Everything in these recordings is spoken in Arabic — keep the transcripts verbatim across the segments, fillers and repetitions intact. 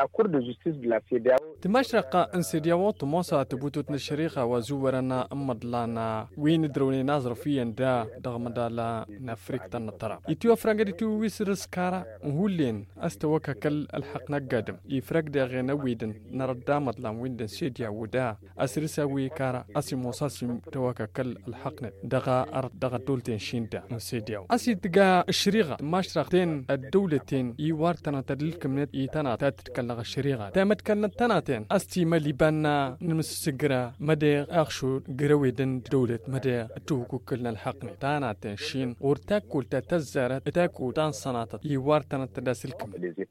la Cour de justice de la C E D E A O. تمشرق انسيدياو تموسا تبوتوت نشريخا وزورنا امدلانا وين دروني نازر فيا دا دغمدالا نافريك تنطرا يتيو فرانغدي تو ويسرس كارا هولين استوكا كل الحقنا قادم يفرق دا غينا ويدن نردا مدلام ويندن سيديا ودا اسرسا وي كارا اسي موساسي توكا كل الحقنا دغا ارض دغا دولتين شيندا انسيدياو اسي دغا الشريغا ماشرقتين الدولتين يوارتنا تدلكم نت يتنا تتكلغ الشريغا تامت كانت تناتين أستي مليبانا نمسسجرا مدى أخشو جرويدن دولة مدى توكو كلنا الحقني تانا تنشين ورتاكو تتزارة تاكو تان صناطة يوارتنا تداسلكم.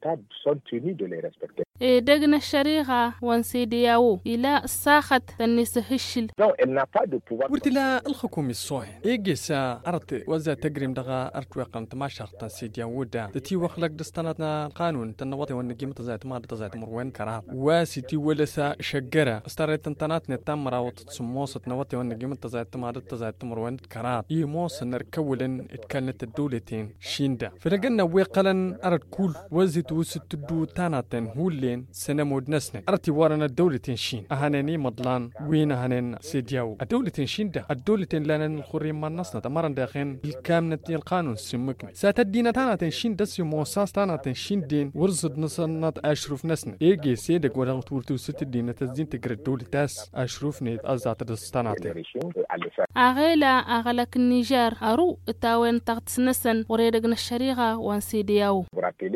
دقنا الشريعة وانسيدياو إلى ساخت تنسهشل. ورتلا الحكومة الصوهن إيجيسا أرت وزا تجرم دغا أرت وقم تماشر تنسيدياو دا تتي وخلق دستاناتنا قانون تنواتي ونجيم تزايت ما تزايت مروين كراب واسيتي ولسا شجرة استريت انتنات نتامرا وتتصموصت نواتي ونجيم تزايت ما تزايت مروين كراب يموس نركولن اتكلت الدولتين شيندا فرجنا ويقلن أرت كل وزيت وست دو تاناتن هولين سنمود نسنة أرتي وارنا الدولتين شين أهانني مضلان وين أهانن سيدياو الدولتين شيندا الدولتين لنا الخريم ما نصنا تمرن داخل الكامنة القانون سمكني ساتدينا تاناتن شين دس يموساس تاناتن شين دين ورزد نصنات أشرف نسنة إيجي سيدك ورغم تورتو ست دين تزين تقرأ الدولة تاس أشرف نيت أزات دستاناتن أغيلا أغلق النيجر أرو التاوين تغتس نسن وريدقنا الشريعة وانسيدياو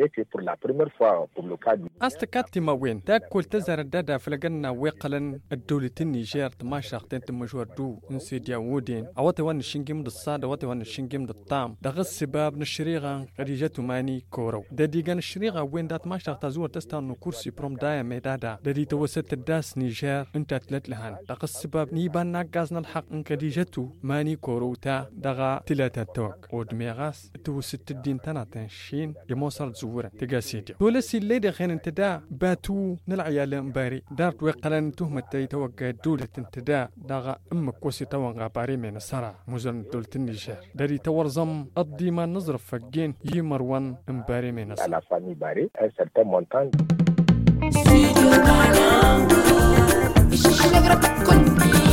أستكاتي ما وين تاكل تزار الدادا فلقنا ويقلن الدولة النيجر تماشاق تنت مجور دو انسيدياو ودين أواتي وان الشنجم دالصاد أواتي وان الشنجم دالطام دغس سباب نشريغا قريجاتو ماني كورو داديغان الشريغا وين دات ماشاق تزور تستانو كورسي بروم دايا ميدادا دادي توسط الداس نيجر انت تلت لهان دغس سباب نيبان ناقازنا الحق ان قريجاتو ماني كورو تا دغا تلاتا توك ودميغاس توسط الدين تناتن شين يموصر زورا تقاسيديو دولسي الليدة خين انتدا باتو نلعيال مباري دارت ويقلن تهمة توقع دولة انتدا داغا امك وسي توقع باري من السرع مزن دولة النيجر داري تورزم قضي ما نظرف فقين يمروان مباري من السرع la famille Barré un certain montant. Studio Ghana,